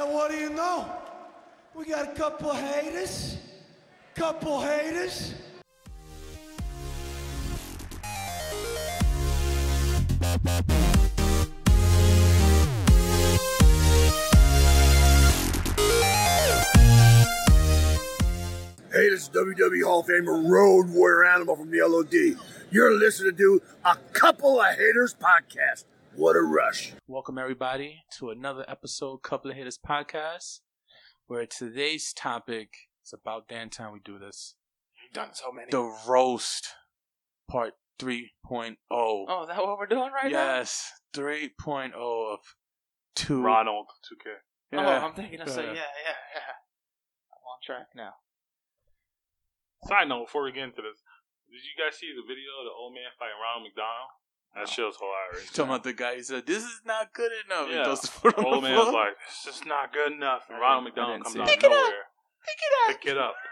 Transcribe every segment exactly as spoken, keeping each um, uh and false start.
And what do you know? We got a couple haters. Couple haters. Hey, this is W W E Hall of Famer Road Warrior Animal from the L O D. You're listening to a Couple of Haters podcast. What a rush. Welcome, everybody, to another episode Couple of Haters podcast, where today's topic is about damn time we do this. You've done so many. The Roast, Part three point oh. Oh, is that what we're doing right now? Yes, three point oh of two. Ronald two K. Oh, Yeah. I'm thinking of saying, yeah, yeah, yeah. I'm on track now. Side note, before we get into this, did you guys see the video of the old man fighting Ronald McDonald? That shit was hilarious. Talking about the guy who said, "This is not good enough." Yeah. He goes to put on Old the man was floor. like, "It's just not good enough." And I Ronald didn't- I McDonald didn't comes see out it. of Pick it up. nowhere. Pick it up. Pick it up.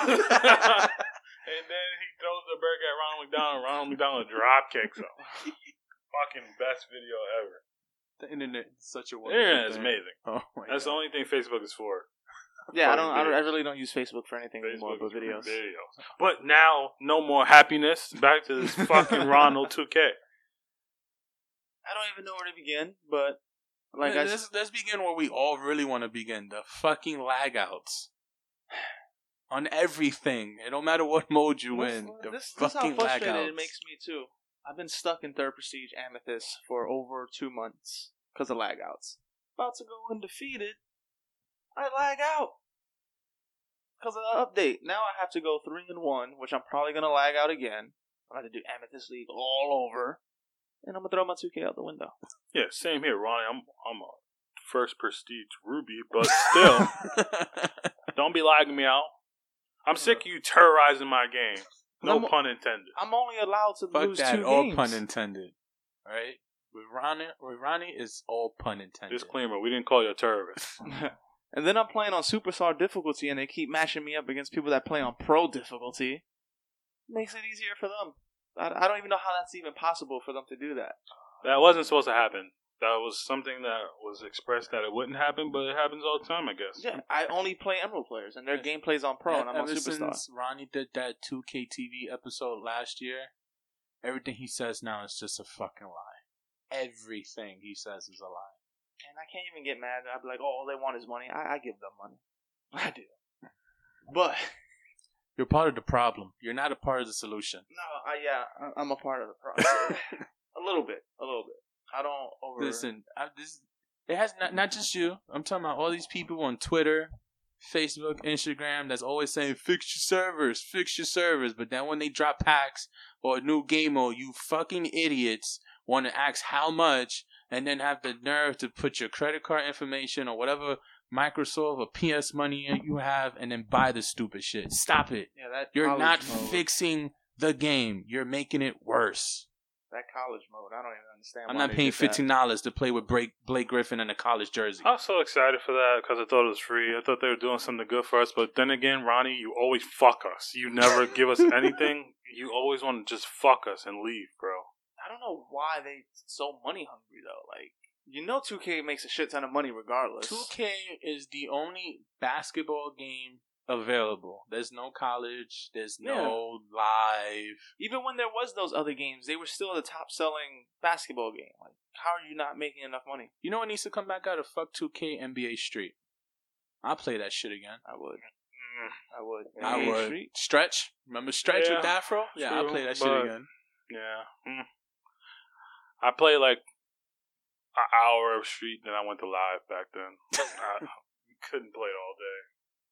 And then he throws the burger at Ronald McDonald. Ronald McDonald drop kicks him. Fucking best video ever. The internet is such a The wonderful internet is thing. amazing. Oh my That's the God. only thing Facebook is for. Yeah, I Fucking don't, I don't. I videos. really don't use Facebook for anything anymore Facebook but is for videos. videos. But now, no more happiness. Back to this fucking Ronald two K. I don't even know where to begin, but like I let's, let's begin where we all really want to begin. The fucking lag outs. On everything. It don't matter what mode you this, in. The this, this is how fucking lag frustrated outs. it makes me too. I've been stuck in Third Prestige Amethyst for over two months because of lag outs. About to go undefeated, I lag out because of the update. Now I have to go three and one, which I'm probably gonna lag out again. I'm gonna do Amethyst League all over, and I'm gonna throw my two K out the window. Yeah, same here, Ronnie. I'm I'm a first prestige Ruby, but still, don't be lagging me out. I'm sick of you terrorizing my game. No I'm- pun intended. I'm only allowed to Fuck lose that. two All games. pun intended. Right? With Ronnie, with Ronnie, it's all pun intended. Disclaimer: we didn't call you a terrorist. And then I'm playing on Superstar difficulty, and they keep matching me up against people that play on Pro difficulty. Makes it easier for them. I, I don't even know how that's even possible for them to do that. That wasn't supposed to happen. That was something that was expressed that it wouldn't happen, but it happens all the time, I guess. Yeah, I only play Emerald players, and their game plays on Pro, and I'm on Ever Superstar. since Ronnie did that two K T V episode last year, everything he says now is just a fucking lie. Everything he says is a lie. And I can't even get mad. I'd be like, oh, all they want is money. I, I give them money. I do. But, You're part of the problem. You're not a part of the solution. no, I, yeah, I- I'm a part of the process. a little bit, a little bit. I don't over... Listen, I, this it has not not just you. I'm talking about all these people on Twitter, Facebook, Instagram that's always saying fix your servers, fix your servers. But then when they drop packs or a new game mode, you fucking idiots want to ask how much and then have the nerve to put your credit card information or whatever Microsoft or P S money you have and then buy the stupid shit. Stop it. Yeah, that You're college not mode, fixing the game. You're making it worse. That college mode, I don't even understand I'm why not they paying did that. fifteen dollars to play with Blake, Blake Griffin in a college jersey. I was so excited for that because I thought it was free. I thought they were doing something good for us. But then again, Ronnie, you always fuck us. You never give us anything. You always want to just fuck us and leave, bro. I don't know why they so money hungry though. Like, you know, two K makes a shit ton of money regardless. two K is the only basketball game available. There's no college. There's no live. Even when there was those other games, they were still the top selling basketball game. Like, how are you not making enough money? You know what needs to come back out of fuck two K N B A Street? I'll play that shit again. I would. Mm, I would. I N B A would. Street? Stretch. Remember Stretch Yeah, with Afro? Yeah, I'll true, play that shit but- again. yeah. Mm. I played like an hour of Street, then I went to live back then. I couldn't play it all day.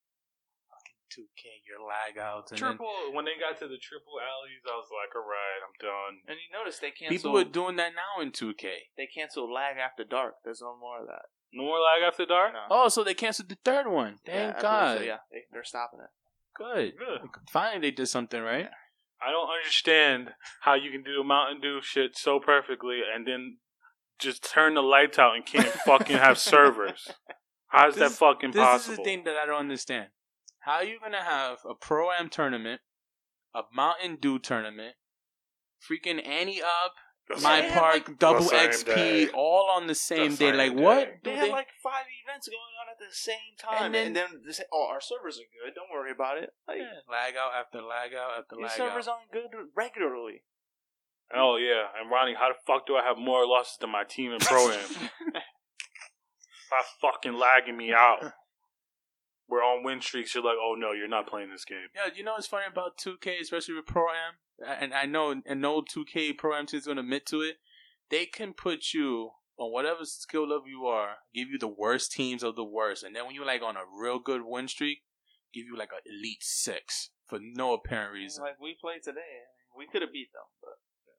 two K, your lag outs. And then Triple, when they got to the triple alleys, I was like, all right, I'm done. And you notice they canceled. people are doing that now in two K. They canceled Lag After Dark. There's no more of that. No more lag after dark? No. Oh, so they canceled the third one. Yeah, Thank I believe God. so, yeah, they, they're stopping it. Good. Good. Finally, they did something right. I don't understand how you can do Mountain Dew shit so perfectly and then just turn the lights out and can't fucking have servers. How is This- that fucking This possible? is the thing that I don't understand. How are you going to have a Pro-Am tournament, a Mountain Dew tournament, freaking Annie Up, My they had, Park, like, Double the same X P, day. all on the same The day. same Like, day. what? They do had like five events going on at the same time, And and then- then, they say, "Oh, our servers are good. Don't worry about it." Like, Yeah, lag out after lag out after your lag servers out. aren't good regularly. Oh yeah, and Ronnie, how the fuck do I have more losses than my team in Pro-Am? Stop fucking lagging me out. We're on win streaks. You're like, oh no, you're not playing this game. Yeah, you know what's funny about two K, especially with Pro-Am? And I know, and no two K Pro-Am team is going to admit to it. They can put you on whatever skill level you are, give you the worst teams of the worst. And then when you're like on a real good win streak, give you like an Elite Six for no apparent reason. Like we played today, we could have beat them, but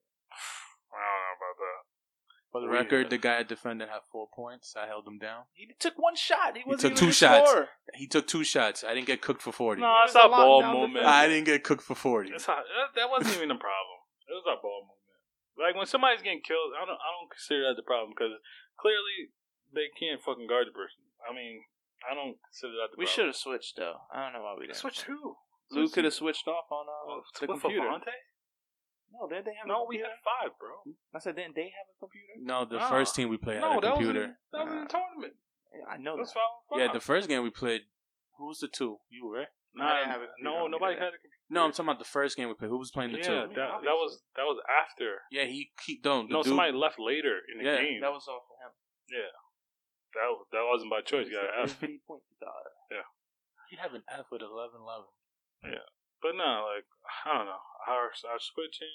I don't know about that. For the We- record, the guy at defendant had four points. I held him down. he took one shot. He, He wasn't took even two the shots. scorer. He took two shots. I didn't get cooked for forty. No, He that's was a our lot ball down the movement. field. I didn't get cooked for forty. That's how, that, that wasn't even the problem. It was our ball movement. Like when somebody's getting killed, I don't I don't consider that the problem because clearly they can't fucking guard the person. I mean, I don't consider that the We problem. should have switched though. I don't know why we didn't. Switch who? Luke could have switched off on uh, Oh, the with computer. Favante? No, did they have No, a we computer? had five, bro. I said, didn't they have a computer? No, the Ah. first team we played No, had a that computer. was in, that was in the tournament. I know That's that. five. Yeah, the first game we played, who was the two? You, right? Nah, I didn't have a computer no, on me nobody today. had a computer. No, I'm talking about the first game we played. Who was playing the Yeah, two? that, that was that was after. Yeah, he he don't. The No, dude, somebody left later in the Yeah, game. That was all for him. That that wasn't by choice. You got to ask. Fifty point dollar. He'd have an F with eleven eleven. But no, like I don't know. Our our switching,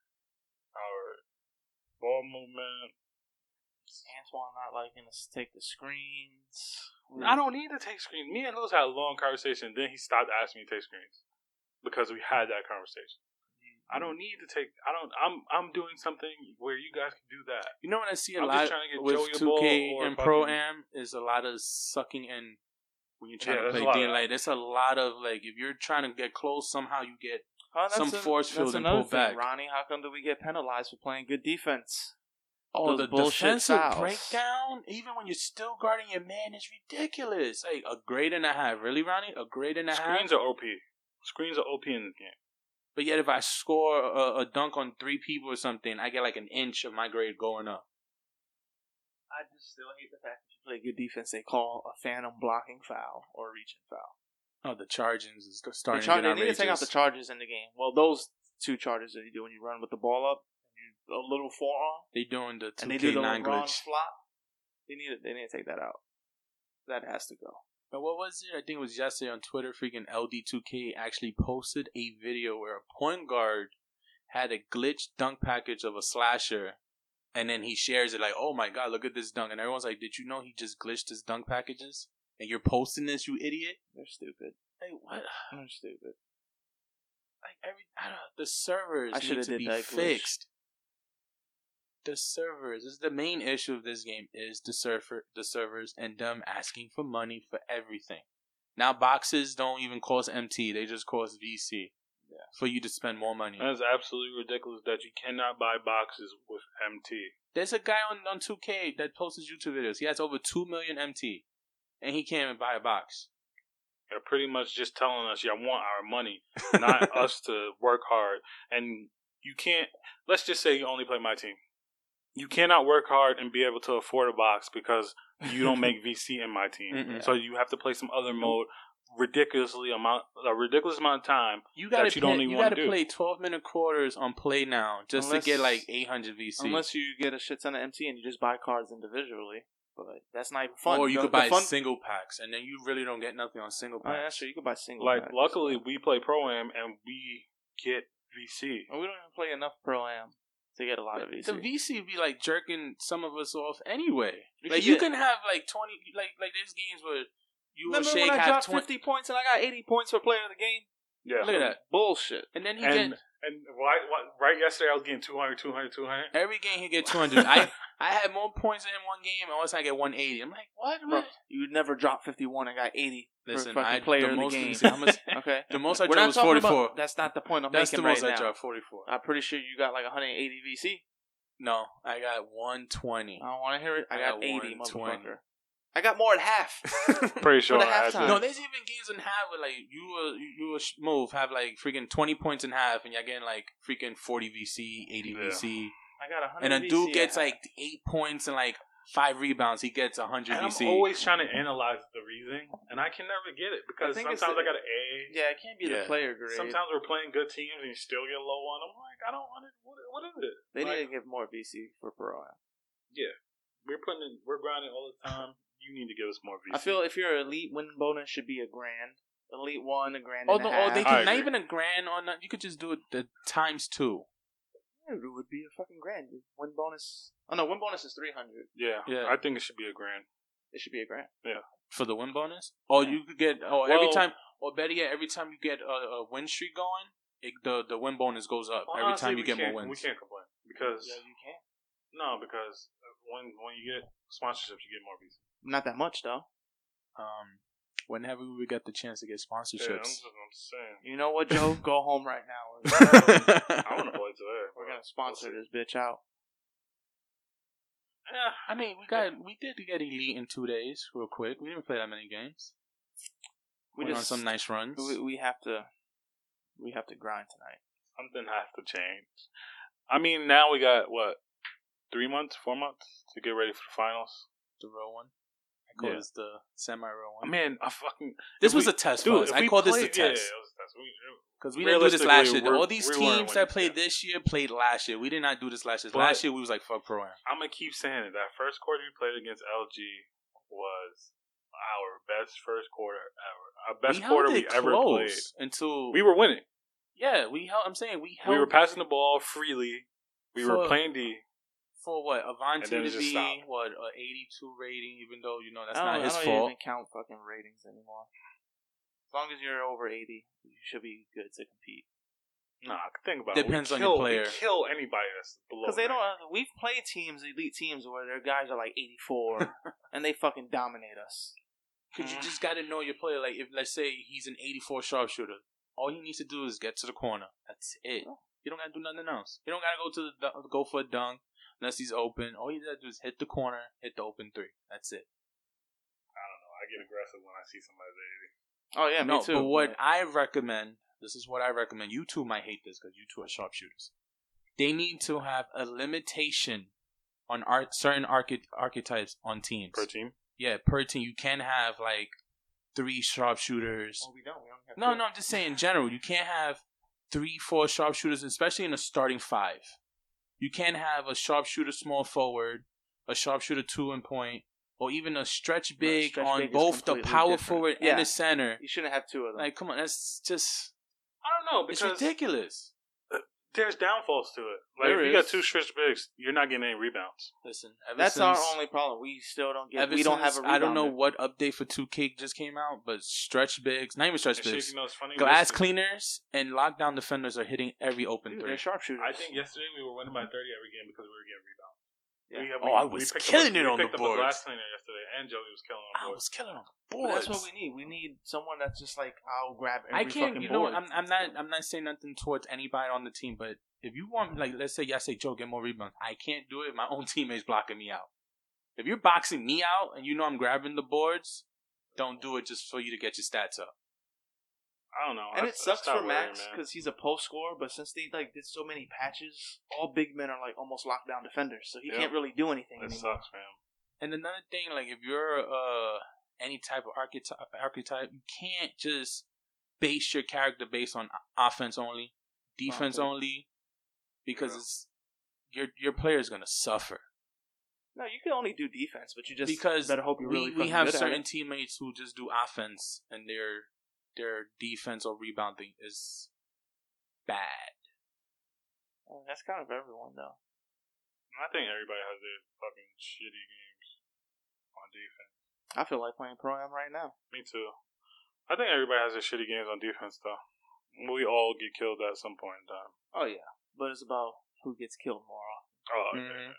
our ball movement. Antoine not liking us to take the screens. I don't need to take screens. Me and Lewis had a long conversation. Then he stopped asking me to take screens because we had that conversation. I don't need to take. I don't. I'm. I'm doing something where you guys can do that. You know what I see a I'm lot just trying to get with Joey a two K ball or and fucking- Pro Am is a lot of sucking in when you're trying Yeah, to there's play a lot D of and like there's a lot of like if you're trying to get close somehow you get Oh, that's some a- force that's field and another pull thing, back. Ronnie, how come do we get penalized for playing good defense? Oh, Those the bullshit defensive fouls. breakdown, even when you're still guarding your man, is ridiculous. Like a grade and a half, really, Ronnie? A grade and a half. Screens are O P. Screens are O P in this game. But yet, if I score a, a dunk on three people or something, I get like an inch of my grade going up. I just still hate the fact that you play good defense. They call a phantom blocking foul or reaching foul. Oh, the chargings is They, starting char- to they get need to outrageous. take out the charges in the game. Well, those two charges that you do when you run with the ball up, and you, a little forearm, They doing the and they two do K the nine LeBron glitch. flop. They need to, they need to take that out. That has to go. But what was it? I think it was yesterday on Twitter. Freaking L D two K actually posted a video where a point guard had a glitch dunk package of a slasher, and then he shares it like, "Oh my god, look at this dunk!" And everyone's like, "Did you know he just glitched his dunk packages? And you're posting this, you idiot!" They're stupid. Like what? They're stupid. Like every I don't know, the servers I need shoulda to did be that glitch. fixed. The servers this is the main issue of this game is the server the servers and them asking for money for everything. Now boxes don't even cost M T; they just cost V C. Yeah. For you to spend more money. That's absolutely ridiculous that you cannot buy boxes with M T. There's a guy on, on two K that posts his YouTube videos. He has over two million M T, and he can't even buy a box. They're pretty much just telling us, "Y'all want our money, not us to work hard." And you can't. Let's just say you only play my team. You cannot work hard and be able to afford a box because you don't make V C in my team. Mm-mm. So you have to play some other mode, ridiculously amount, a ridiculous amount of time. You gotta That you play, don't even you wanna gotta do. play twelve minute quarters on Play Now just Unless- to get like eight hundred V C. Unless you get a shit ton of M T and you just buy cards individually. But that's not even fun. Or you The- could the buy fun- single packs, and then you really don't get nothing on single Oh, yeah, packs. sure. You could buy single. Like, packs. luckily, we play Pro-Am and we get V C. And we don't even play enough Pro Am to get a lot of V C. The V C be like jerking some of us off anyway. You like should you get- can have like twenty, like like there's games where you Remember and Shake when I have dropped twenty, fifty points and I got eighty points for player of the game? Yeah. Look at that. Bullshit. and then he And get and right, right yesterday, I was getting two hundred, two hundred, two hundred. every game he get two hundred. I I had more points in one game, and all of a sudden I get one eighty. I'm like, what? Bro, what? you never dropped fifty-one and got eighty Listen, for fucking I player the of the most, game. listen, how much- Okay? the most I We're dropped not was talking forty-four. about... That's not the point I'm That's the making most right I now. dropped, forty-four. I'm pretty sure you got like one hundred eighty V C. No, I got one twenty. I don't want to hear it. I, I got, got eighty, one twenty. motherfucker. I got more at half. Pretty sure the I had halftime. to. No, there's even games in half where like you uh, you a move have like freaking twenty points in half, and you're getting like freaking forty V C, eighty Yeah. V C. I got one hundred And a V C dude I gets have. like eight points and like five rebounds. He gets one hundred And V C. I'm always trying to analyze the reasoning, and I can never get it because I think it's sometimes the- I got an A. Yeah, it can't be Yeah. the player grade. Sometimes we're playing good teams and you still get low on. I'm like, I don't want it. What, what is it? they like, need to give more V C for pro am. We're putting in, we're grinding all the time. You need to give us more V C. I feel if your elite win bonus should be a grand. Elite one, a grand Oh, and no, a oh, half. they I can not agree. even a grand on that. You could just do it the times two. Yeah, it would be a fucking grand. Dude. Win bonus. Oh no, win bonus is three hundred. yeah, Yeah. I think it should be a grand. It should be a grand. For the win bonus? Or Yeah. you could get, or every Well- time, or better yet, every time you get a, a win streak going, it, the the win bonus goes up. Well, every honestly, time you we get more can't- wins. We can't complain because Yeah, you can. no, because when when you get sponsorships, you get more V C. Not that much though. Um, whenever we get the chance to get Yeah, I'm sponsorships. just, I'm just saying. You know what, Joe? Go home right now. I want to play today. We're gonna sponsor this bitch out. Yeah, I mean, we got we did get elite in two days, real quick. We didn't play that many games. We Went just on some nice runs. we, we have to we have to grind tonight. something has to change. I mean, now we got what three months, four months to get ready for the finals. The real one. I call Yeah. this the semi-real I one. mean, I fucking this if was we- a test dude. for us. if I we call this a played- yeah, test. yeah, it was a test. We, Because we didn't do this last year. Realistically, we're- All these we weren't teams that winning, played yeah. this year played last year. We did not do this last year. But- last year we was like fuck pro am. I'm gonna keep saying it. That first quarter we played against L G was our best first quarter ever. Our best we quarter held we it ever played. close until We were winning. yeah. We held. I'm saying we held. We were passing the ball freely. We were For- playing D. for what And Avante then it to just be stopped. what a eighty-two rating, even though you know that's I not don't, his I don't fault. even count fucking ratings anymore. As long as you're over eighty, you should be good to compete. Nah, think about Depends it. on We your kill, player. We kill anybody that's below. Because they ninety. don't. We've played teams, elite teams, where their guys are like eighty-four, and they fucking dominate us. Because you just got to know your player. Like if let's say he's an eighty-four sharpshooter, all he needs to do is get to the corner. That's it. You don't got to do nothing else. You don't got to go to the dunk- go for a dunk unless he's open. All you got to do is hit the corner, hit the open three. That's it. I don't know. I get aggressive when I see somebody eighty. Oh yeah, no, me too. but what I recommend, this is what I recommend. You two might hate this because you two are sharpshooters. They need to have a limitation on art, certain archety- archetypes on teams. Per team. Yeah, per team. You can't have like three sharpshooters. Oh, we don't. We only have No, two. no, I'm just saying in general. You can't have three, four sharpshooters, especially in a starting five. You can't have a sharpshooter small forward, a sharpshooter two and point, or even a stretch big stretch on big is both the completely power different. forward Yeah. and the center. You shouldn't have two of them. Like, come on, that's just I don't know it's because ridiculous. there's downfalls to it. Like There if you got is. two stretch bigs, you're not getting any rebounds. Listen, ever That's since, our only problem. We still don't get. Ever We don't have since- a. I don't know rebounder. what update for two K just came out, but stretch bigs, not even stretch And shit, bigs, you know, it's funny. glass Yesterday- cleaners and lockdown defenders are hitting every open Dude, three. they're sharpshooters. I think yesterday we were winning by thirty every game because we were getting rebounds. Yeah. We, Oh, I was picked killing up, it we on the picked up boards. a glass cleaner yesterday, and Joey was killing on I boards. was killing on the But boards. that's what we need. We need someone that's just like, I'll grab every I can't. fucking You know, board. what, I'm. I'm not. I'm not saying nothing towards anybody on the team, but if you want, like, let's say, I say, Joe, get more rebounds. I can't do it. My own teammates blocking me out. If you're boxing me out and you know I'm grabbing the boards, don't do it just for you to get your stats up. I don't know. And I, it sucks I stopped for worrying, Max man. because he's a post scorer, but since they like did so many patches, all big men are like almost lockdown defenders, so he Yeah. can't really do anything It anymore. sucks, man. And another thing, like if you're uh any type of archetype, archetype, you can't just base your character based on offense only, defense Okay. only, because Yeah. it's your your player is gonna suffer. No, you can only do defense, but you just Because better hope you're we, really we fucking have good at certain it. teammates who just do offense and their their defense or rebounding is bad. Well, that's kind of everyone though. I think everybody has their fucking shitty games on defense. I feel like playing pro am right now. Me too. I think everybody has their shitty games on defense, though. We all get killed at some point in time. Oh yeah, but it's about who gets killed more often. Oh, okay. Mhm.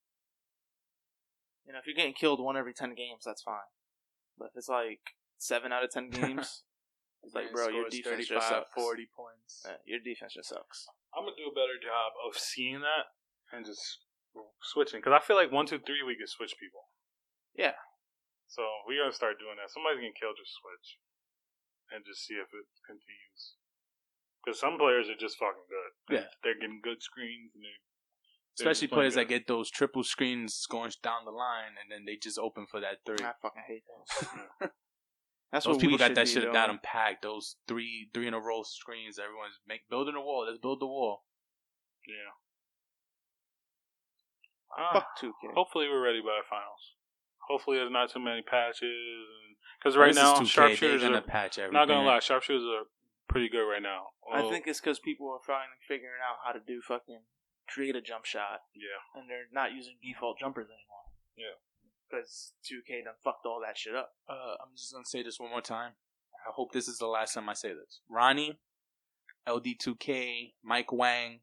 You know, if you're getting killed one every ten games, that's fine. But if it's like seven out of ten games, it's like, bro, your Scores defense just thirty-five, sucks. forty points. Uh, your defense just sucks. I'm gonna do a better job of seeing that and just switching, because I feel like one, two, three, we can switch people. Yeah. So we gotta start doing that. Somebody's getting killed, just switch, and just see if it continues. Because some players are just fucking good. Yeah. They're getting good screens and they're Especially playing players that good. get those triple screens going down the line, and then they just open for that three. I fucking hate those. That's Those what people we got should that be shit doing. got them packed. Those three three in a row screens. Everyone's make building a wall. Let's build the wall. Yeah. Uh, Fuck two K. hopefully we're ready by the finals. Hopefully there's not too many patches. Because right This is now, two K. sharpshooters They're are, gonna patch everything. not going to lie, sharpshooters are pretty good right now. I Well, think it's because people are finally figuring out how to do fucking create a jump shot, Yeah. and they're not using default jumpers anymore. Yeah. Because two K done fucked all that shit up. Uh, I'm just gonna say this one more time. I hope this is the last time I say this. Ronnie, L D two K, Mike Wang,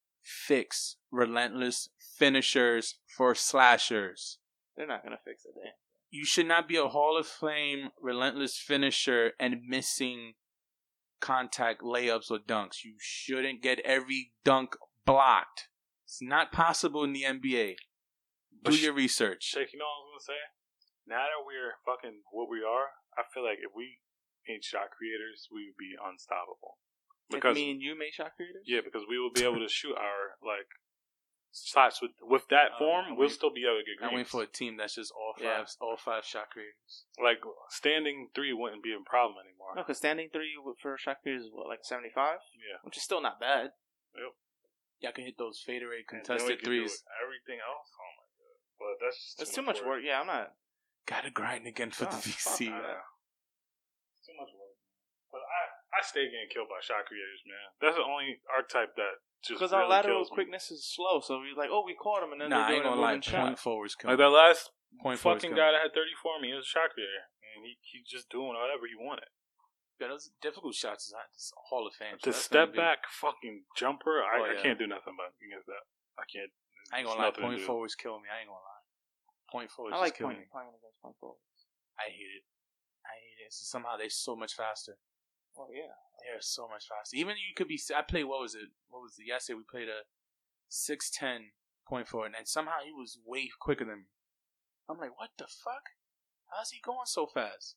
fix relentless finishers for slashers. They're not gonna fix it. Then. You should not be a Hall of Fame relentless finisher and missing contact layups or dunks. You shouldn't get every dunk blocked. It's not possible in the N B A. Do But your research. Shake, you know what I was going to say? Now that we're fucking what we are, I feel like if we ain't shot creators, we would be unstoppable. Because me and you made shot creators. Yeah, because we will be able to shoot our like shots with with that Um, form. I We'll wait- still be able to get I'm waiting greens. for a team that's just all five, Yeah. all five shot creators. Like standing three wouldn't be a problem anymore. No, because standing three with- for shot creators is what, like seventy-five, Yeah, which is still not bad. Y'all can hit those fadeaway And then we contested can do threes. everything else. Oh my god! But that's just That's too much work. Yeah, I'm not. Gotta grind again for the God, V fuck C. that. It's too much work. But I I stay getting killed by shot creators, man. That's the only archetype that just Because really our lateral kills me. quickness is slow, so we're like, oh, we caught him, and then Nah, I they're ain't doing a gonna lie. moving shot. Point forwards kill Like me. that last Point forwards fucking kill guy me. that had thirty for me, he was a shot creator, and he he just doing whatever he wanted. Yeah, those difficult shots is not just a Hall of Fame. The That's step gonna be- back fucking jumper, I, Oh, I yeah. can't do nothing but against that. I can't. I ain't there's gonna lie. nothing to Point do. forwards kill me. I ain't gonna lie. Point forwards I just like kill point, me. playing against point forwards. I hate it. I hate it. So somehow they're so much faster. Oh yeah. They're so much faster. Even you could be. I played. What was it? What was it? Yesterday we played a six ten point forward, and somehow he was way quicker than me. I'm like, what the fuck? How's he going so fast?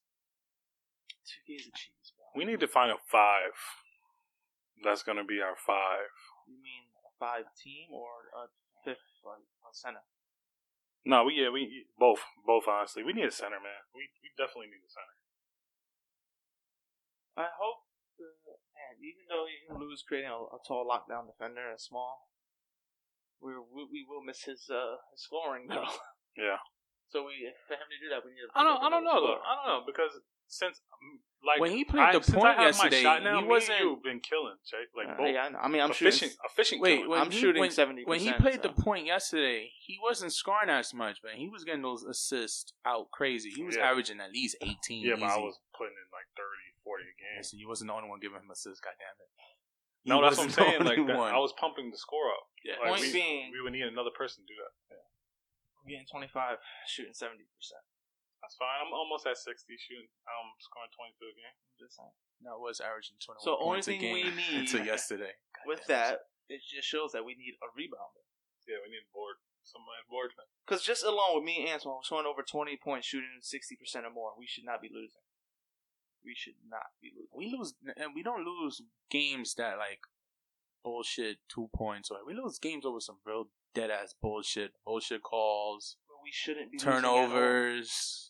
Two K's of cheese, bro. We need to find a five. That's gonna be our five. You mean a five team or a fifth, like a center? No, we yeah we both both honestly. We need a center, man. We we definitely need a center. I hope, the, man, even though you can lose creating a, a tall lockdown defender and small, we we we will miss his uh his scoring though. Yeah. So we for him to do that, we need. To I don't I don't know though. I don't know because since um, like When he played I, the since point I have yesterday, my shot now, he me wasn't- and you've been killing, Jake. Like Uh, both. yeah, I, know. I mean, I'm efficient, shooting. efficient. Wait, killing. when I'm he, shooting when, seventy when he percent, played so. the point yesterday, he wasn't scoring as much, man. He was getting those assists out crazy. He was Yeah. averaging at least eighteen. yeah, but I easy. was putting in like thirty, forty a game. Listen, you wasn't the only one giving him assists. Goddamn it. He No, that's what I'm wasn't the saying. Like only that, one. I was pumping the score up. Yeah. Like, Point we, being- we would need another person to do that. Yeah. I'm getting twenty-five, shooting seventy percent. That's fine. I'm almost at sixty shooting. I'm scoring twenty-two a game. I'm just saying. No, it was averaging twenty-one So only points a thing game we need until yesterday. With Goddamn. that, it just shows that we need a rebounder. Yeah, we need a board. Somebody board man. Because just alone with me and Antoine, we're scoring over twenty points, shooting sixty percent or more. We should not be losing. We should not be losing. We lose, and we don't lose games that like bullshit two points. Or we lose games over some real dead ass bullshit, bullshit calls, But we shouldn't be losing at turnovers.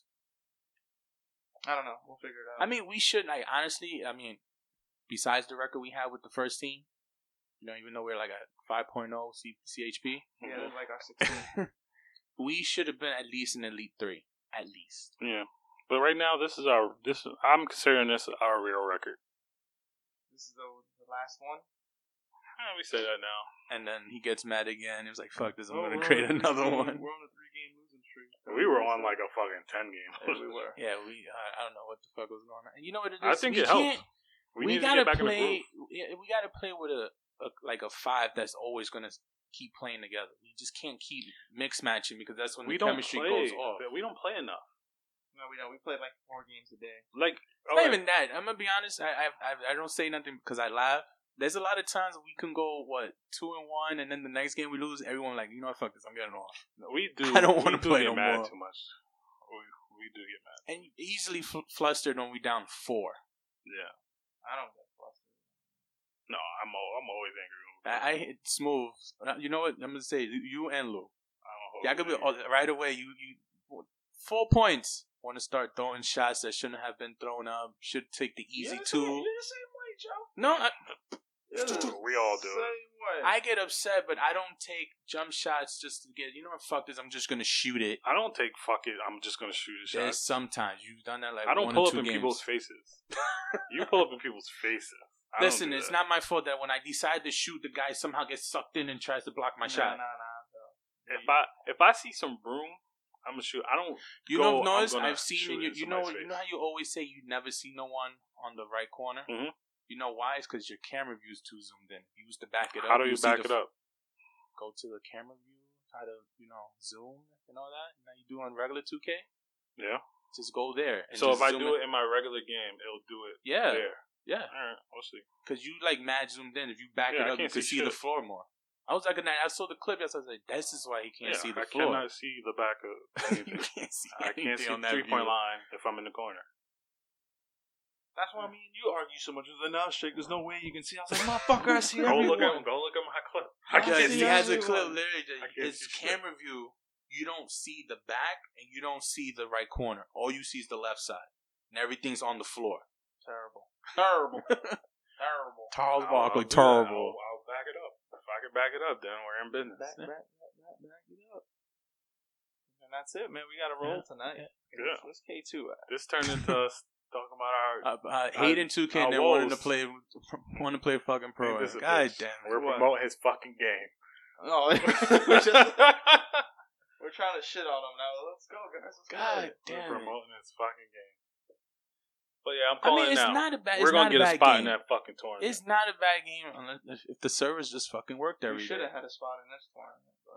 all. I don't know. We'll figure it out. I mean, we should like honestly. I mean, besides the record we have with the first team, you know, even though we're like a five point oh C- CHP, yeah, that's like our sixteen. we should have been at least an elite three, at least. Yeah, but right now this is our this. I'm considering this our real record. This is the, the last one. Eh, we say that now. And then he gets mad again. He was like, "Fuck this! I'm Oh, gonna we're create on a another three- one." We're on a three-game losing streak. We were on like a fucking ten game. Yeah, we were. Yeah, we. I, I don't know what the fuck was going on. You know what it is? I think we it helped. can't- We, We, need gotta to get back play. in the groove. Yeah, we gotta play with a, a like a five that's always gonna keep playing together. We just can't keep mix matching because that's when We the don't chemistry play. goes off. We don't play enough. No, we don't. We played like four games a day. Like It's not even that. I'm gonna be honest. I I I, I don't say nothing because I laugh. There's a lot of times we can go what two and one, and then the next game we lose. Everyone like, you know what, fuck this, I'm getting off. we do. I don't we wanna do play get no mad more. too much. We we do get mad. And easily fl- flustered when we down four. Yeah. I don't get flustered. No, I'm al- I'm always angry when we I, I hit smooth. You know what? I'm gonna say you and Lou. I don't hold Yeah, I could be it. all, right away. You you four points. Want to start throwing shots that shouldn't have been thrown up. Should take the easy You're the two. same- You're the same way, Joe. No, I, You're the We all do it. Same way. I get upset, but I don't take jump shots just to get. You know what? Fuck this. I'm just gonna shoot it. I don't take fuck it. I'm just gonna shoot a shot. There's sometimes you've done that like I don't one pull or up two in games. people's faces. You pull up in people's faces. I don't Listen, do it's that. not my fault that when I decide to shoot, the guy somehow gets sucked in and tries to block my Nah, shot. Nah, nah, bro. If I if I see some room, I'm gonna shoot. I don't. You go, know, I'm notice gonna I've seen, shoot and you, in you know, somebody's you know face. how you always say you never see no one on the right corner. Mhm. You know why? It's because your camera view is too zoomed in. You used to back it up. How do you see back the- it up? Go to the camera view. Try to, you know, zoom and all that. You know, you do on regular two K. Yeah. Just go there. And So just if I zoom do in. it in my regular game, it'll do it yeah, there. yeah, All right, we'll see. because you like mad zoomed in. If you back Yeah, I it up, you can't can see see, the shit. floor more. I was like, I saw the clip. I was like, this is why he can't Yeah, see the I floor. cannot see the back of you anything. can't see I can't anything see on the that three point view. line if I'm in the corner. That's why me and you argue so much. With the now shake, there's no way you can see. I was like, motherfucker, I see Go everyone. look at go look at my clip. I I can't Because see he see. has a everyone. clip literally. I can't His see shit. camera view, you don't see the back and you don't see the right corner. All you see is the left side, and everything's on the floor. Terrible. Terrible. Terrible. Charles I'll- Barkley, I'll do that. terrible. I'll, I'll back it up. If I can back it up, then we're in business. Back, back, back, back, back it up. And that's it, man. We got to roll tonight. Yeah. What's K two at? This turned into us talking about our. Uh, uh, Hayden two K our and then wanting to woes. play, wanting to play fucking pro. This is God bitch. damn it! We're What? promoting his fucking game. No, we're, just, we're trying to shit on him now. Let's go, guys. Let's God go. damn We're it! promoting his fucking game. But yeah, I'm I calling mean, it's now. not a bad. We're it's gonna not get a a bad spot game. in that fucking tournament. It's not a bad game unless if, if the servers just fucking worked We every should day. have had a spot in this tournament, but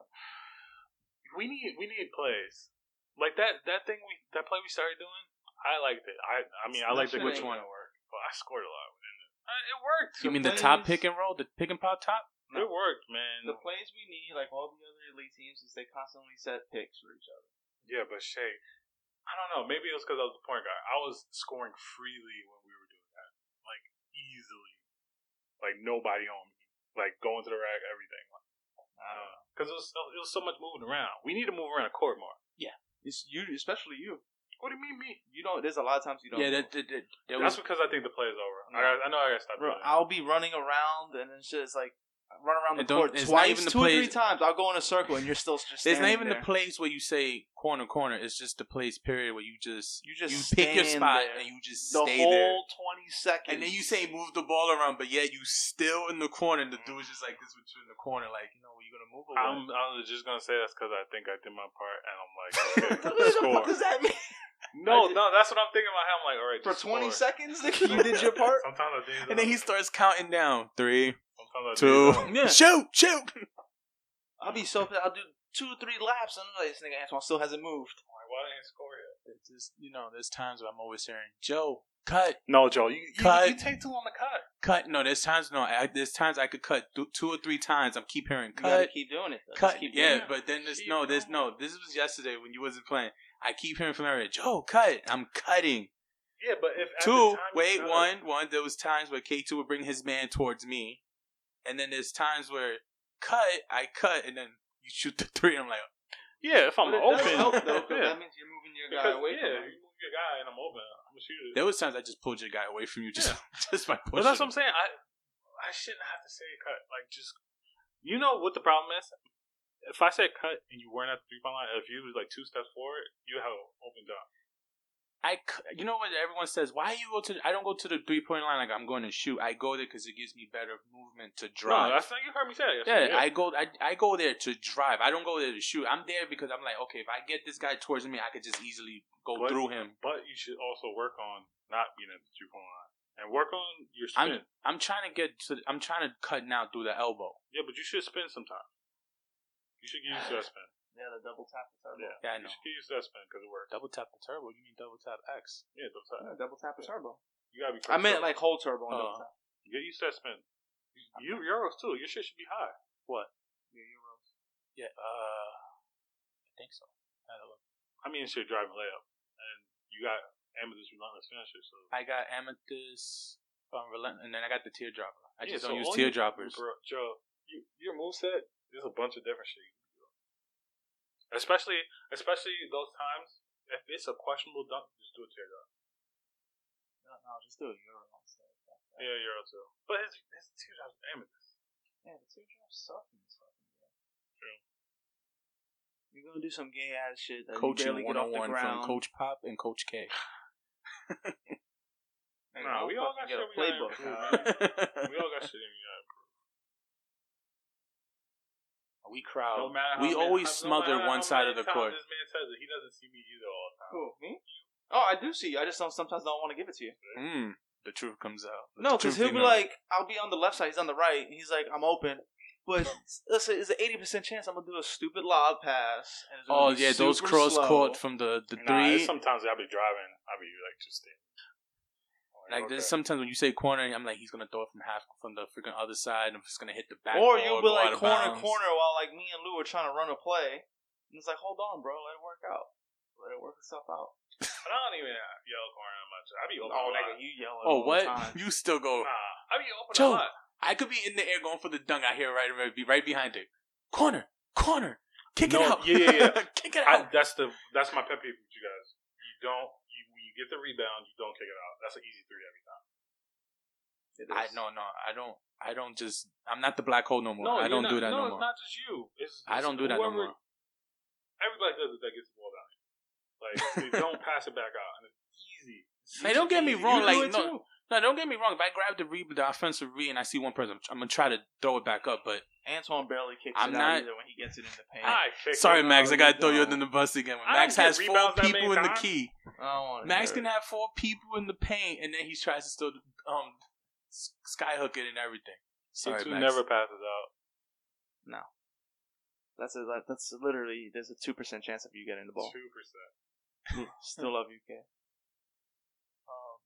we need we need plays like that. That thing we that play we started doing. I liked it. I I mean I That liked it. shit Which ain't one? gonna work. Well, I scored a lot in it. Uh, it worked. You The mean the top plays- pick and roll, the pick and pop top? No. It worked, man. The plays we need, like all the other elite teams, is they constantly set picks for each other. Yeah, but Shay, I don't know. Maybe it was because I was the point guard. I was scoring freely when we were doing that, like easily, like nobody on me, like going to the rack, everything. Because it was it was so much moving around. We need to move around the court more. It's you, especially you. What do you mean, me? You don't. There's a lot of times you don't. Yeah, move. that, that, that, that That's was. because I think the play is over. No. I, I know I gotta stop Bro, doing that. I'll be running around and it's just like I run around the And don't- court it's not twice, even the two or plays- three times. I'll go in a circle and you're still just. It's not standing even there. the place where you say corner corner. It's just the place period where you just You just you pick your stand spot there. and you just the stay whole there. twenty seconds, And then you say move the ball around, but yet you still in the corner. And the dude's just like this with you in the corner, like you know, are you gonna move or what? I'm, I was just gonna say that's because I think I did my part, and I'm like, What okay, the score. fuck does that mean? No, I did- no, that's what I'm thinking in my head. I'm like, all right, For just twenty score. seconds, nigga, you did your part. Sometimes I think. and then he starts counting down three, Sometimes I two, do that. Yeah. shoot, shoot. I'll be so. I'll do two, three laps, and I'm like, this nigga Antoine still hasn't moved. I'm like, why didn't he score yet? It's just you know, there's times where I'm always hearing Joe cut, No, Joe, you, you, Cut. you take too long to cut. cut. No, there's times no. I, there's times I could cut th- two or three times. I'm keep hearing You gotta cut, keep doing it. Though. cut. Just keep Yeah, doing it. but then there's Keep no, there's going. no. This was yesterday when you wasn't playing. I keep hearing from everybody, Joe, cut. I'm cutting. Yeah, but if at the Two, time you wait, cut- one, one. There was times where K two would bring his man towards me, and then there's times where cut, I cut, and then you shoot the three. And I'm like, Yeah, if I'm But it open, does help though, 'cause yeah. that means you're moving your guy Because, away yeah, from him. you move your guy and I'm open. I'm gonna shoot it. there was times I just pulled your guy away from you just, just by pushing. But that's what I'm him. saying. I I shouldn't have to say cut. Like just you know what the problem is. If I said cut and you weren't at the three point line, if you was like two steps forward, you have an open dunk. I, cu- you know what everyone says? Why you go to? The, I don't go to the three point line like I'm going to shoot. I go there because it gives me better movement to drive. No, that's not you heard me say. It. Yeah, I go. I, I go there to drive. I don't go there to shoot. I'm there because I'm like, okay, if I get this guy towards me, I could just easily go But- through him. But you should also work on not being at the three point line and work on your I'm spin. I'm trying to get to. I'm trying to cut now through the elbow. yeah, but you should spin sometimes. You should get used to that spin. Yeah, the double tap the turbo. Yeah, Yeah, I you know. should get used to that spin because it works. Double tap the turbo. You mean double tap X? Yeah, double tap. Yeah, double tap the turbo. You gotta be. I meant careful. like whole turbo and Oh. double tap. Get used to that spin. You Euros too. Your shit should be high. What? Yeah, euros. Yeah. Uh, I think so. I don't know. I mean, shit driving layup, and you got Amethyst Relentless finisher. So I got amethyst, um, relent, and then I got the teardropper. I Yeah, just so don't use all you- teardroppers. Bro, Joe, you, your moveset, there's a bunch of different shit you can do. Especially, especially those times, if it's a questionable dunk, just do a teardrop. No, no, just do a Euro instead. Yeah, Euro too. But his, his teardrops are amethyst. Yeah, the teardrops suck in this fucking game. True. You're gonna do some gay ass shit that Coaching you barely get off the one oh one ground. from Coach Pop and Coach K. Hey, Nah, don't we all fucking got get shit a we gotta playbook. improve, Nah. man. We all got shit we gotta improve. We crowd. No matter how we many- always no smother matter one how side many of the times court. This man says it. He doesn't see me either all the time. Who, me? Oh, I do see you. I just don't, sometimes don't want to give it to you. Mm, the truth comes out. No, The because truth he'll be you know. like, I'll be on the left side, he's on the right. and He's like, I'm open. But let's say it's an eighty percent chance I'm going to do a stupid lob pass. And it's gonna "Oh be yeah, those super cross slow. court from the the Nah, three." it's sometimes I'll be driving. I'll be like just standing. Like okay. there's sometimes when you say corner, I'm like, he's gonna throw it from half from the freaking other side, and I'm just gonna hit the back. Or ball, you'll be go like out of corner, bounds. corner while like me and Lou are trying to run a play. And it's like, hold on, bro. Let it work out. Let it work itself out. But I don't even yell corner that much. I be open Oh, a lot. nigga, you yelling Oh all what? the time. You still go? Nah, I be open Joe, a lot. I could be in the air going for the dunk. I hear right, right, be right behind it. Corner, corner, kick No, it out. yeah, yeah, yeah. kick it I, out. that's the that's my pet peeve with you guys. You don't you when you get the rebound, you don't kick it out. That's an easy three every time. It I is. no no. I don't. I don't just. I'm not the black hole no more. No, I you're don't not, do that no, no, it's more. not just you. It's, I it's don't do that no whoever- more. Everybody does it that gets the ball down. Like they don't pass it back out, and it's easy. It's Hey, don't get me easy. wrong. You do Like it no, too. no, don't get me wrong. If I grab the re- the offensive re and I see one person, I'm gonna try to throw it back up. But Antoine barely kicks I'm it not- out either when he gets it in the paint. I kick sorry, it. Max, I gotta you throw you don't. under the bus again. When I Max don't has get four rebounds that people many in the times. key. I don't want to Max can have four people in the paint, and then he tries to still um skyhook it and everything. Sorry, Two Max. never passes out. No. That's a, that, that's literally, there's a two percent chance of you getting the ball. Two percent. Still love you, K. Um,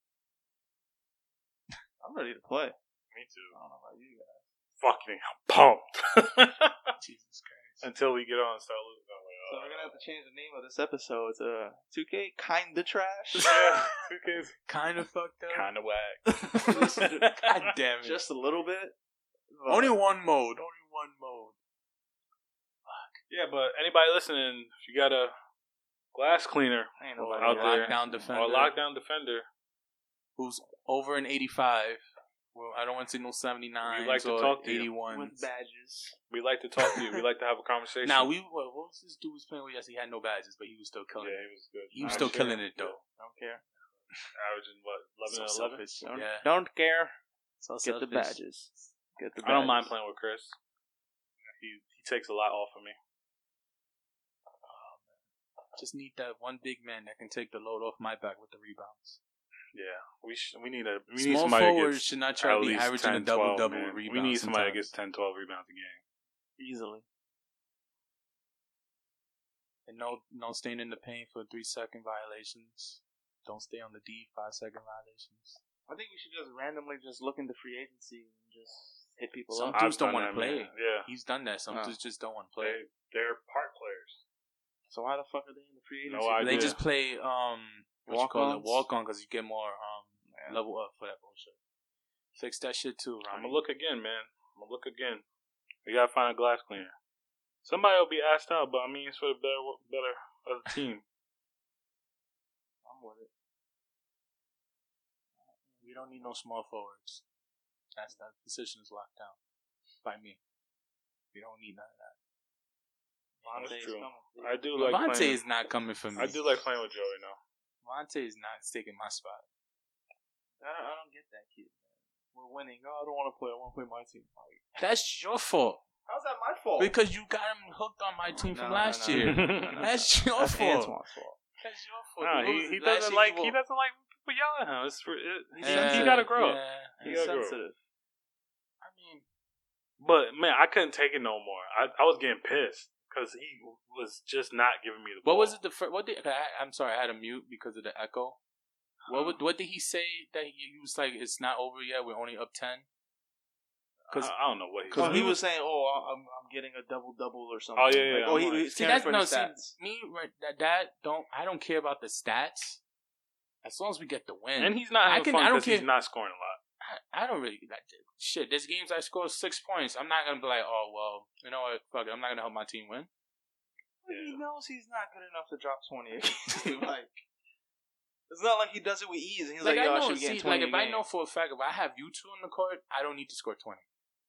I'm ready to play. Me too. I don't know about you guys. Fucking pumped. Jesus Christ. Until we get on and start losing. I'm like, So oh. we're gonna have to change the name of this episode to two K Kinda Trash. Yeah, two K's Kind of fucked up. kind of whack. God damn it. Just a little bit. But Only one mode. Only one mode. Yeah, but anybody listening, if you got a glass cleaner ain't Or nobody a out there, lockdown defender. or a lockdown defender, Who's over an eighty-five. Well, I don't want to see no seventy-nines We'd like to or talk to you. eighty-ones. with badges. we like to talk to you. We like to have a conversation. Now we what, what was this dude was playing with? Yes, he had no badges, but he was still killing yeah, it. he was good. He was I'm still sure. killing it though. Don't care. Averaging what, eleven So and eleven. selfish. Don't, Yeah. don't care. So Get the selfish. badges. Get the badges. I don't mind playing with Chris. He he takes a lot off of me. Just need that one big man that can take the load off my back with the rebounds. Yeah, we sh- we need a we need Small somebody that forwards gets should not try to at be least averaging a ten, double twelve, double man. with rebounds. We need somebody that sometimes. gets ten, twelve rebounds a game. Easily. And no no staying in the paint for three second violations. Don't stay on the D five second violations. I think we should just randomly just look into free agency and just hit people Some up. dudes I've don't done want to that, play. man. Yeah, He's done that. Some Oh. dudes just don't want to they play. they're part players. So why the fuck are they in the free No agency? idea. They just play um what you call it Walk-ons? walk on because you get more um Yeah. level up for that bullshit. Fix that shit too, I'm Ronnie. gonna look again, man. I'm gonna look again. We gotta find a glass cleaner. Somebody will be asked out, but I mean, it's for the better, better of the team. I'm with it. We don't need no small forwards. That's that position is locked down by me. We don't need none of that. That's Vontae's true. coming. I do like Levante playing. is not coming for me. I do like playing with Joey now. Levante is not taking my spot. I don't, I don't get that kid, man. We're winning. Oh, I don't want to play. I want to play my team. Like, That's your fault how's that my fault? because you got him hooked on my team No, from no, last no, year. no, no, no, no. That's your That's fault. Antoine's fault. That's your fault. Nah, What he, was he it? Last doesn't year like you he were- doesn't like people yelling at him. It's for, it, He's he, Yeah, he gotta grow. Yeah. He He's gotta grow. sensitive. I mean, But man, I couldn't take it no more. I I was getting pissed because he was just not giving me the ball. what was it? The first, what did I, I'm sorry, I had to mute because of the echo. What would, what did he say that he, he was like? It's not over yet. We're only up ten. I, I don't know what he. Cause Oh, said. he was saying, "Oh, I'm I'm getting a double double or something." Oh, yeah, yeah, Like, yeah. oh, he, I'm like- he's See, caring that's for no. the See, stats. me right. That, that don't. I don't care about the stats. As long as we get the win, and he's not I having can- fun I don't because he's care. not scoring a lot. I don't really like shit. There's games I score six points. I'm not gonna be like, oh well, you know what? Fuck it. I'm not gonna help my team win. He knows he's not good enough to drop twenty a game. Like, it's not like he does it with ease. And he's like, Like, yo, I I know, should be see, getting twenty like if a I game. know for a fact if I have you two on the court, I don't need to score twenty.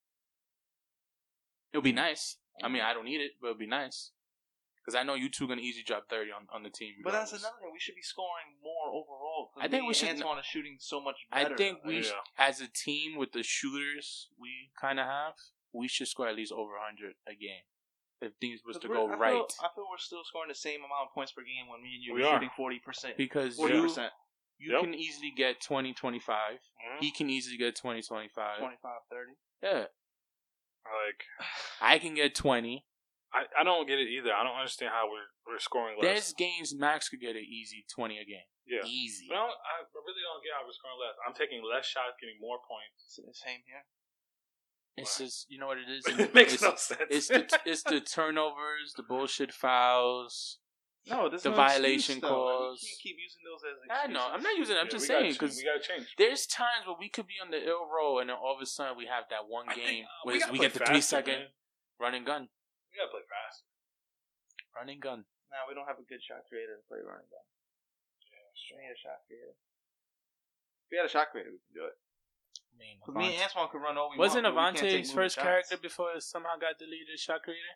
It'll be nice. I mean, I don't need it, but it'll be nice. Because I know you two are going to easily drop thirty on, on the team. But that's regardless. another thing. We should be scoring more overall. I think we should- Antoine is shooting so much better. I think we, Yeah. sh- as a team with the shooters we kind of have, we should score at least over one hundred a game. If things was to We're- go I feel, right. I feel we're still scoring the same amount of points per game when me and you We are are. shooting forty percent. Because forty you, percent. you Yep. can easily get twenty, twenty-five. Mhm. He can easily get twenty, twenty-five. twenty-five, thirty. Yeah. Like, I can get twenty. I, I don't get it either. I don't understand how we're we're scoring There's less. games Max could get an easy twenty a game. Yeah. Easy. But I, don't, I really don't get how we're scoring less. I'm taking less shots, getting more points. It's the same here. It's just, you know what it is? It makes it's, no sense. It's the, it's the turnovers, the bullshit fouls. No, there's The no violation excuse, though. Like, calls. we can't keep using those as I excuses. know. I'm not using it. I'm Yeah, just we gotta saying change. because we gotta change. there's times where we could be on the ill roll and then all of a sudden we have that one I think, game uh, where we gotta we, play get the three faster, second man. run and gun. We gotta play faster. Run and gun. Nah, we don't have a good shot creator to play running down. Yeah, we need a shot creator. If we had a shot creator, we could do it. I mean, Because me and Antoine could run all we wasn't want. but we can't take Avante's moving first shots. character before it somehow got deleted? Shot creator.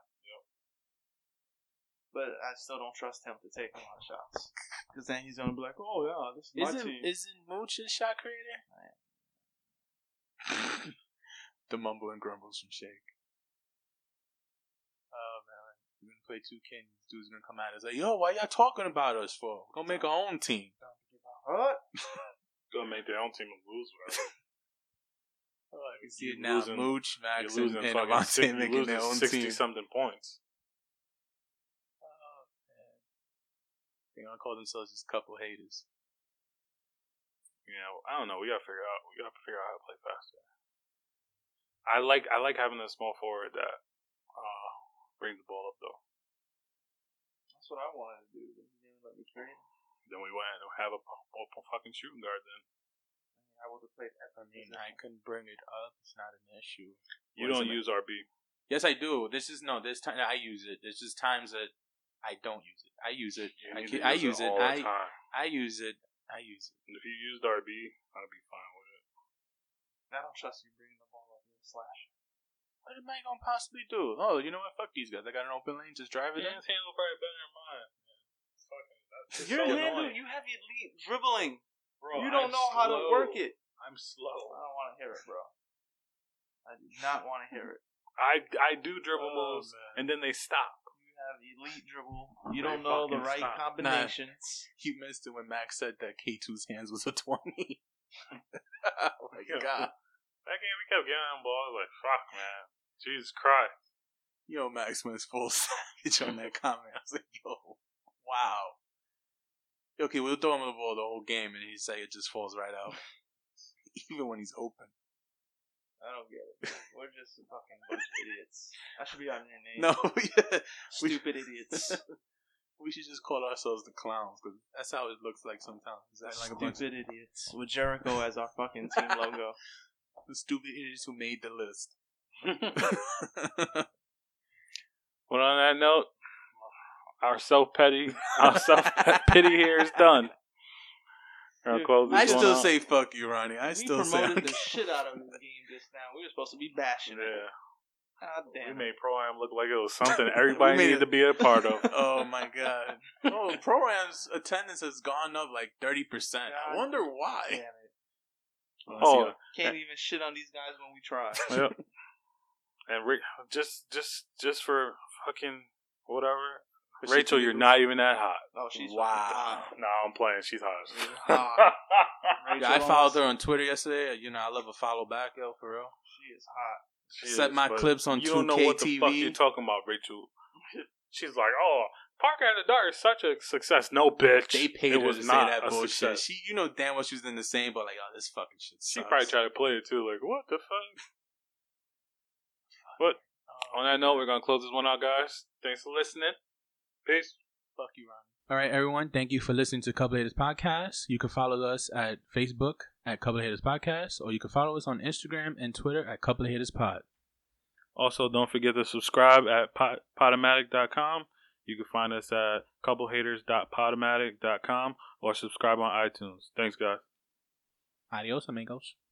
But I still don't trust him to take a lot of shots. Because then he's gonna be like, "Oh yeah, this is my Isn't team." isn't Mooch a shot creator? The mumble and grumbles from Shake. Oh man, we're gonna play two K. These dudes gonna come at us like, yo, why y'all talking about us for? Go make our own team. What? Gonna make their own team and lose. Whatever. Oh, I can see it You're now. losing- Mooch, Max, You're and, losing and fucking Avante six, you're making their losing own sixty team. something points. Oh man, they're gonna call themselves just a couple haters. You know, I don't know. We gotta figure out. We gotta figure out how to play faster. I like I like having a small forward that uh, brings the ball up though. That's what I wanted to do. But he didn't let me create. Then we went and have a, a, a fucking shooting guard. Then I would have played. I mean, I can bring it up. It's not an issue. you What is don't it? use R B. Yes, I do. This is no. This time I use it. There's just times that I don't use it. I use it. You I, need can, to I use it. all the I time. I use it. I use it. And if you used R B, I'd be fine with it. I don't trust you bringing the ball up in the slash. What am I gonna possibly do? Oh, you know what? Fuck these guys. I got an open lane. Just drive it in. His handle probably better than mine. Man. It's fucking. That's just Your so handle, annoying. you have elite dribbling. Bro, you don't I'm know how to slow. work it. I'm slow. I don't want to hear it, bro. I do not want to hear it. I I do dribble Oh, moves man. and then they stop. You have elite dribble. You They don't know the fucking right stop. combinations. You missed it when Max said that K two's hands was a twenty. Oh my Yeah. god. That game we kept getting on ball. I was like, fuck, man. Jesus Christ. Yo, Max went full savage on that comment. I was like, yo, wow. Okay, we'll throw him the ball the whole game, and he say it just falls right out, even when he's open. I don't get it. We're just a fucking bunch of idiots. That should be our new name. No, yeah, we- Stupid idiots. we should just call ourselves the clowns because that's how it looks like sometimes. Is that like a bunch of Stupid idiots. With Jericho as our fucking team logo. the stupid idiots who made the list? Well, on that note, our self petty, our self pity here is done. I'll close this I one still out. say fuck you, Ronnie. I we still say promoted I the shit out of this game just now. We were supposed to be bashing it. Yeah, God we damn. made Pro Am look like it was something everybody We made needed it- to be a part of. Oh my god! Oh, Pro-Am's attendance has gone up like thirty percent. I God wonder why. Damn it. Oh, Can't even shit on these guys when we try. yep. And Rick, just, just, just for fucking whatever. Rachel, you're not even that hot. Oh, she's Wow. fucking hot. No, I'm playing. She's hot. She's hot. Yeah, I followed her on Twitter yesterday. You know, I love a follow back, yo, for real. She is hot. She Set is, my but clips on You don't know two K what the fuck T V. you're talking about, Rachel. She's like, oh, Parker in the Dark is such a success. No, bitch. They paid it her was to say not that a bullshit. success. She, you know, damn well she was in the same, but like, oh, this fucking shit She sucks. probably tried to play it too. Like, what the fuck? But on that note, we're gonna close this one out, guys. Thanks for listening. Peace. Fuck you, Ronnie. All right, everyone. Thank you for listening to Couple Haters Podcast. You can follow us at Facebook at Couple of Haters Podcast, or you can follow us on Instagram and Twitter at Couple of Haters Pod. Also, don't forget to subscribe at pod- podomatic dot com. You can find us at couple haters dot podomatic dot com or subscribe on iTunes. Thanks, guys. Adios, amigos.